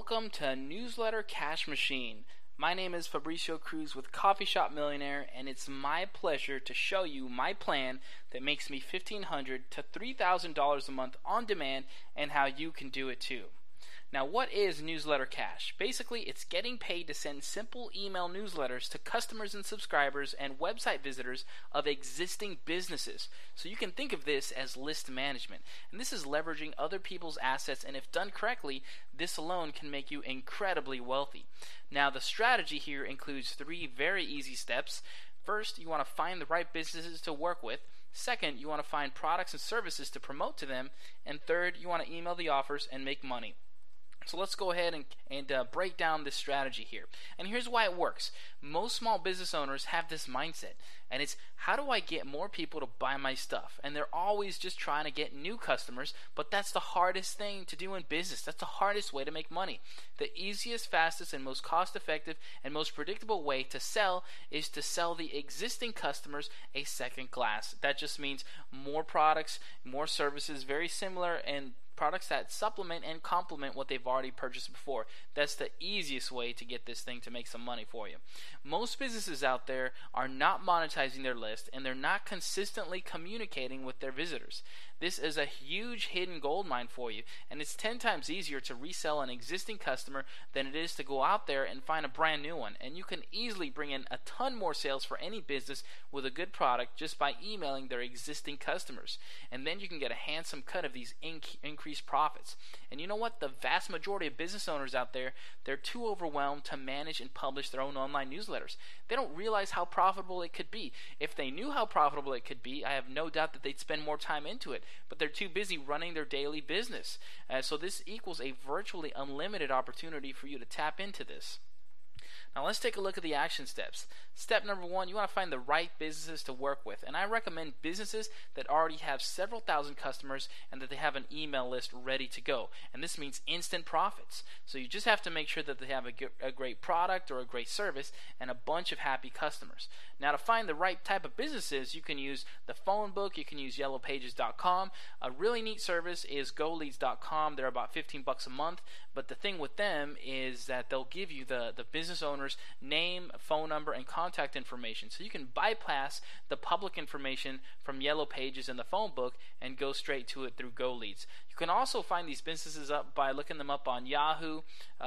Welcome to Newsletter Cash Machine. My name is Fabricio Cruz with Coffee Shop Millionaire, and it's my pleasure to show you my plan that makes me $1,500 to $3,000 a month on demand and how you can do it too. Now, what is Newsletter Cash? Basically, it's getting paid to send simple email newsletters to customers and subscribers and website visitors of existing businesses. So you can think of this as list management. And this is leveraging other people's assets, and if done correctly, this alone can make you incredibly wealthy. Now, the strategy here includes 3 very easy steps. First, you want to find the right businesses to work with. Second, you want to find products and services to promote to them. And third, you want to email the offers and make money. So let's go ahead and break down this strategy here. And here's why it works. Most small business owners have this mindset, and it's, how do I get more people to buy my stuff? And they're always just trying to get new customers, but that's the hardest thing to do in business. That's the hardest way to make money. The easiest, fastest, and most cost-effective and most predictable way to sell is to sell the existing customers a second class. That just means more products, more services, very similar, and products that supplement and complement what they've already purchased before. That's the easiest way to get this thing to make some money for you. Most businesses out there are not monetizing their list, and they're not consistently communicating with their visitors. This is a huge hidden gold mine for you, and it's 10 times easier to resell an existing customer than it is to go out there and find a brand new one. And you can easily bring in a ton more sales for any business with a good product just by emailing their existing customers. And then you can get a handsome cut of these increased profits. And you know what? The vast majority of business owners out there, they're too overwhelmed to manage and publish their own online newsletters. They don't realize how profitable it could be. If they knew how profitable it could be, I have no doubt that they'd spend more time into it. But they're too busy running their daily business. So this equals a virtually unlimited opportunity for you to tap into this. Now let's take a look at the action steps. Step number 1, you want to find the right businesses to work with. And I recommend businesses that already have several thousand customers and that they have an email list ready to go. And this means instant profits. So you just have to make sure that they have a great product or a great service and a bunch of happy customers. Now, to find the right type of businesses, you can use the phone book, you can use yellowpages.com. A really neat service is goleads.com. They're about $15 a month, but the thing with them is that they'll give you the business owner's name, phone number, and contact information. So you can bypass the public information from Yellow Pages and the phone book and go straight to it through GoLeads. You can also find these businesses up by looking them up on Yahoo,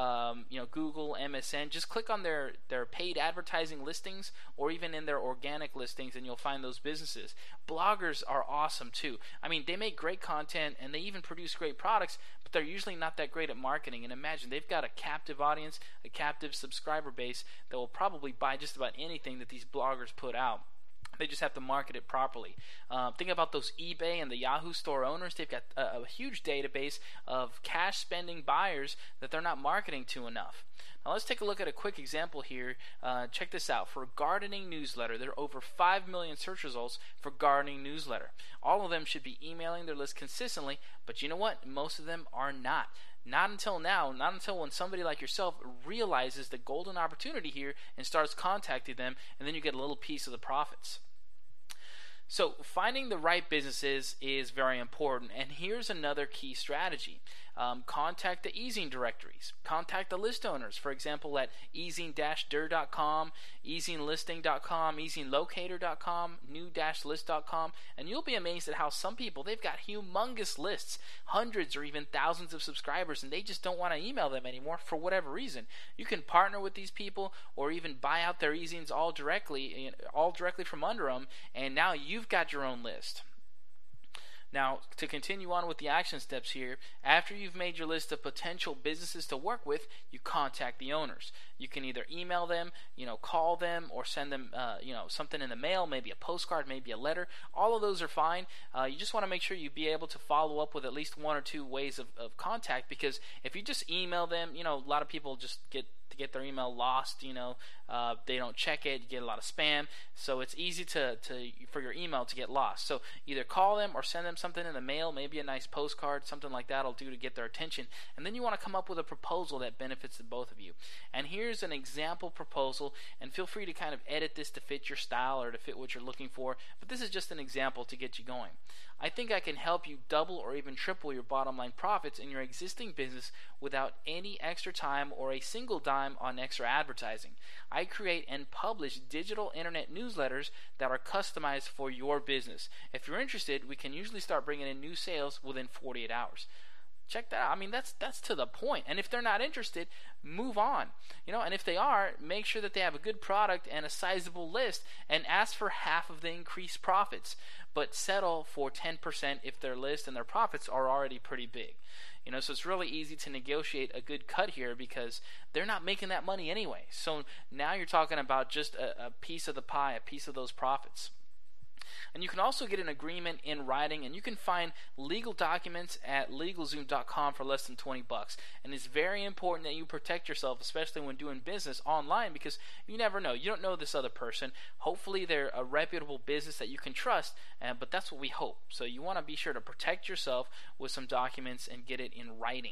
Google, MSN. Just click on their paid advertising listings or even in their organic listings, and you'll find those businesses. Bloggers are awesome too. I mean, they make great content and they even produce great products, but they're usually not that great at marketing. And imagine, they've got a captive audience, a captive subscriber base that will probably buy just about anything that these bloggers put out. They just have to market it properly. Think about those eBay and the Yahoo store owners. They've got a huge database of cash spending buyers that they're not marketing to enough. Now let's take a look at a quick example here. Check this out. For a gardening newsletter, there are over 5 million search results for gardening newsletter. All of them should be emailing their list consistently, but you know what? Most of them are not. Not until now, not until when somebody like yourself realizes the golden opportunity here and starts contacting them, and then you get a little piece of the profits. So finding the right businesses is very important, and here's another key strategy. Contact the eZine directories. Contact the list owners, for example, at ezine-dir.com, ezinelisting.com, ezinelocator.com, new-list.com, and you'll be amazed at how some people, they've got humongous lists, hundreds or even thousands of subscribers, and they just don't want to email them anymore for whatever reason. You can partner with these people or even buy out their eZines all directly from under them, and now you've got your own list. Now, to continue on with the action steps here, after you've made your list of potential businesses to work with, you contact the owners. You can either email them, call them, or send them, something in the mail, maybe a postcard, maybe a letter. All of those are fine. You just want to make sure you be able to follow up with at least 1 or 2 ways of contact, because if you just email them, a lot of people just get to get their email lost. They don't check it. You get a lot of spam, so it's easy for your email to get lost. So either call them or send them something in the mail, maybe a nice postcard, something like that'll do to get their attention. And then you want to come up with a proposal that benefits the both of you. And here's an example proposal, and feel free to kind of edit this to fit your style or to fit what you're looking for, but this is just an example to get you going. I think I can help you double or even triple your bottom line profits in your existing business without any extra time or a single dime on extra advertising. I create and publish digital internet newsletters that are customized for your business. If you're interested, we can usually start bringing in new sales within 48 hours. Check that out. I mean, that's to the point. And if they're not interested, move on. And if they are, make sure that they have a good product and a sizable list, and ask for half of the increased profits, but settle for 10% if their list and their profits are already pretty big. So it's really easy to negotiate a good cut here because they're not making that money anyway. So now you're talking about just a piece of the pie, a piece of those profits. And you can also get an agreement in writing, and you can find legal documents at LegalZoom.com for less than $20. And it's very important that you protect yourself, especially when doing business online, because you never know. You don't know this other person. Hopefully they're a reputable business that you can trust, but that's what we hope. So you want to be sure to protect yourself with some documents and get it in writing.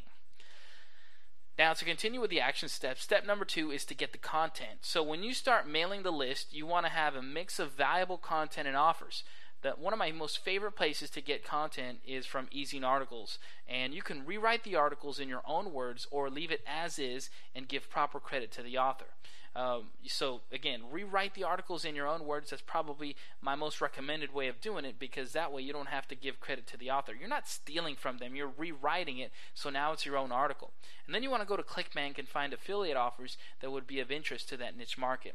Now, to continue with the action steps, step number 2 is to get the content. So when you start mailing the list, you want to have a mix of valuable content and offers. One of my most favorite places to get content is from Ezine Articles, and you can rewrite the articles in your own words or leave it as is and give proper credit to the author. So again, rewrite the articles in your own words. That's probably my most recommended way of doing it, because that way you don't have to give credit to the author. You're not stealing from them, you're rewriting it, so now it's your own article. And then you want to go to ClickBank and find affiliate offers that would be of interest to that niche market.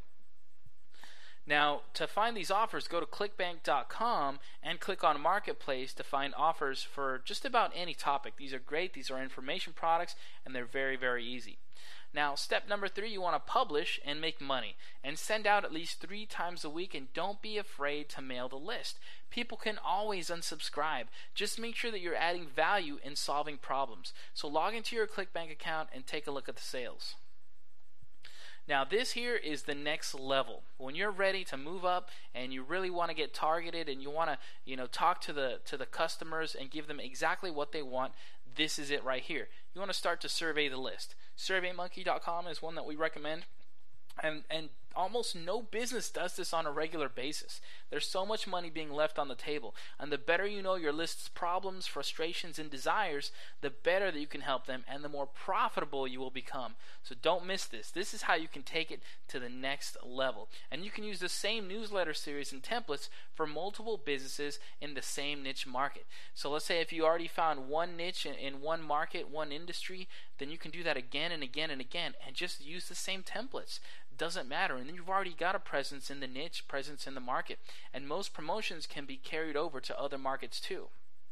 Now, to find these offers, go to clickbank.com and click on Marketplace to find offers for just about any topic. These are great. These are information products, and they're very, very easy. Now, step number 3, you want to publish and make money, and send out at least 3 times a week, and don't be afraid to mail the list. People can always unsubscribe. Just make sure that you're adding value in solving problems. So log into your ClickBank account and take a look at the sales. Now, this here is the next level. When you're ready to move up and you really want to get targeted and you want to, talk to the customers and give them exactly what they want, this is it right here. You want to start to survey the list. SurveyMonkey.com is one that we recommend. And almost no business does this on a regular basis. There's so much money being left on the table, and the better you know your list's problems, frustrations, and desires, the better that you can help them, and the more profitable you will become. So don't miss this. This is how you can take it to the next level. And you can use the same newsletter series and templates for multiple businesses in the same niche market. So let's say if you already found one niche in one market, one industry, then you can do that again and again and again, and just use the same templates. Doesn't matter. And then you've already got a presence in the niche, presence in the market, and most promotions can be carried over to other markets too.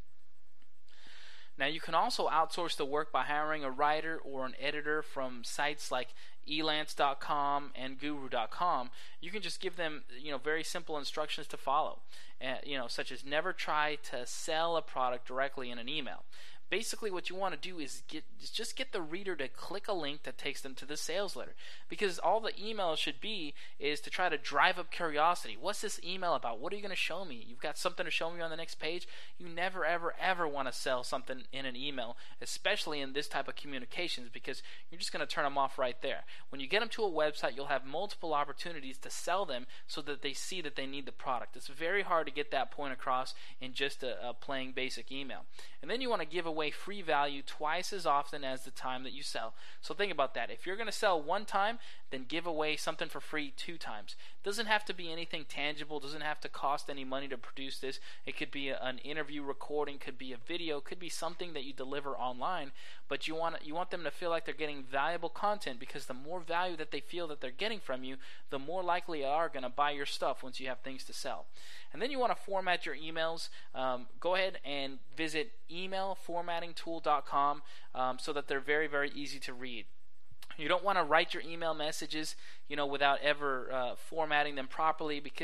Now, you can also outsource the work by hiring a writer or an editor from sites like elance.com and guru.com. You can just give them, very simple instructions to follow, such as never try to sell a product directly in an email. Basically, what you want to do is just get the reader to click a link that takes them to the sales letter, because all the email should be is to try to drive up curiosity. What's this email about? What are you going to show me? You've got something to show me on the next page? You never, ever, ever want to sell something in an email, especially in this type of communications, because you're just going to turn them off right there. When you get them to a website, you'll have multiple opportunities to sell them so that they see that they need the product. It's very hard to get that point across in just a plain basic email. And then you want to give away free value twice as often as the time that you sell. So think about that. If you're going to sell one time, then give away something for free 2 times. It doesn't have to be anything tangible. It doesn't have to cost any money to produce this. It could be an interview recording, could be a video, could be something that you deliver online, but you want them to feel like they're getting valuable content, because the more value that they feel that they're getting from you, the more likely they are going to buy your stuff once you have things to sell. And then you want to format your emails. Go ahead and visit emailformattingtool.com so that they're very, very easy to read. You don't want to write your email messages, without ever formatting them properly, because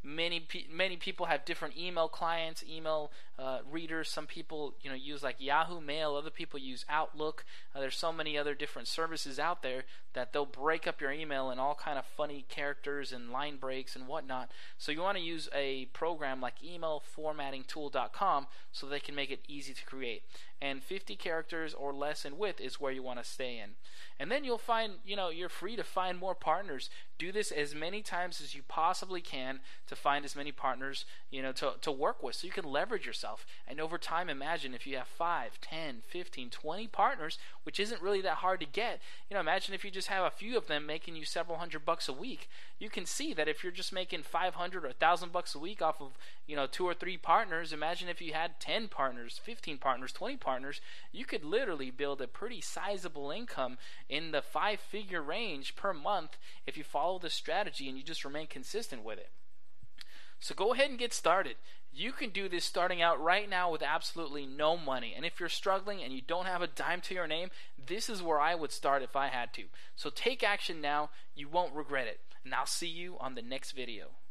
Many people have different email clients, email readers. Some people use like Yahoo Mail. Other people use Outlook. There's so many other different services out there that they'll break up your email in all kind of funny characters and line breaks and whatnot. So you want to use a program like emailformattingtool.com so they can make it easy to create. And 50 characters or less in width is where you want to stay in. And then you'll find, you're free to find more partners. Do this as many times as you possibly can to find as many partners, to work with so you can leverage yourself. And over time, imagine if you have 5, 10, 15, 20 partners, which isn't really that hard to get. Imagine if you just have a few of them making you several $100 a week. You can see that if you're just making $500 or $1,000 a week off of, 2 or 3 partners, imagine if you had 10 partners, 15 partners, 20 partners, you could literally build a pretty sizable income in the 5-figure range per month if you follow this strategy and you just remain consistent with it. So go ahead and get started. You can do this starting out right now with absolutely no money. And if you're struggling and you don't have a dime to your name, this is where I would start if I had to. So take action now. You won't regret it. And I'll see you on the next video.